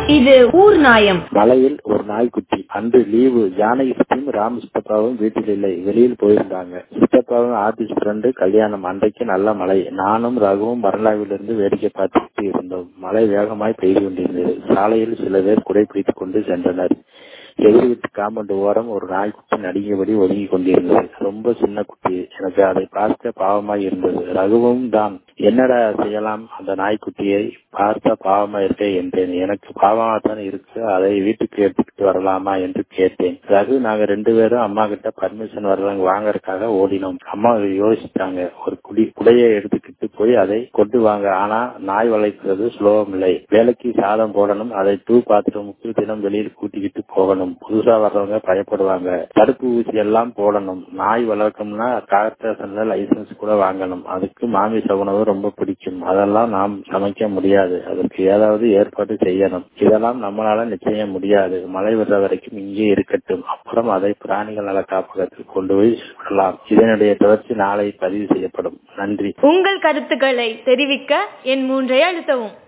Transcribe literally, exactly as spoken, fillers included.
இது ஊர் நாயம். மலையில் ஒரு நாய்க்குட்டி. அன்று லீவு. ஜானகி சித்தியும் ராம் சித்தப்பாவும் வீட்டில் இல்லை, வெளியில் போயிருந்தாங்க. சித்தப்பாவும் ஆபீஸ் ஃப்ரெண்டு கல்யாணம். அன்றைக்கு நல்ல மழை. நானும் ரகுவும் பர்லாவிலிருந்து வேடிக்கை பார்த்துட்டு இருந்தோம். மழை வேகமாய் பெய்து கொண்டிருந்தது. சாலையில் சில பேர் குடை பிடித்துக் கொண்டு சென்றனர். எதிர் வீட்டு காம்பவுண்ட் ஓரம் ஒரு நாய்க்குட்டி நடுங்கியபடி ஒதுங்கி கொண்டிருந்தது. ரொம்ப சின்ன குட்டி. எனக்கு அதை பார்க்க பாவமாய் இருந்தது. ரகுவும் தான் என்னடா செய்யலாம், அந்த நாய்க்குட்டியை பார்த்தா பாவமா இருக்கே என்றேன். எனக்கு பாவமாகத்தான் இருக்கு, அதை வீட்டுக்கு எடுத்துக்கிட்டு வரலாமா என்று கேட்டேன். ரகு நாங்க ரெண்டு பேரும் அம்மா கிட்ட பர்மிஷன் வர்றாங்க வாங்கறதுக்காக ஓடினோம். அம்மா யோசித்தாங்க. ஒரு குடி குடையை எடுத்துக்கிட்டு போய் அதை கொண்டு வாங்க. ஆனா நாய் வளர்க்கிறது சுலபம் இல்லை. வேலைக்கு சாதம் போடணும், அதை டூ பாத்ரூமுக்கு தினம் வெளியில் கூட்டிக்கிட்டு போகணும். புதுசா வர்றவங்க பயப்படுவாங்க. தடுப்பு ஊசி எல்லாம் போடணும். நாய் வளர்க்கணும்னா கார்பரேஷன்ல லைசன்ஸ் கூட வாங்கணும். அதுக்கு மாமிச உணவு ரொம்ப பிடிக்கும். அதெல்லாம் நாம் சமைக்க முடியாது. அதற்கு ஏதாவது ஏற்பாடு செய்யணும். இதெல்லாம் நம்மளால நிச்சயம் முடியாது. மழை வர்ற வரைக்கும் இங்கே இருக்கட்டும். அப்புறம் அதை பிராணிகள் நல காப்பகத்தில் கொண்டு போய் விடலாம். இதனுடைய தொடர்ச்சி நாளை பதிவு செய்யப்படும். நன்றி. உங்கள் கருத்துக்களை தெரிவிக்க என் மூன்றை அழுத்தவும்.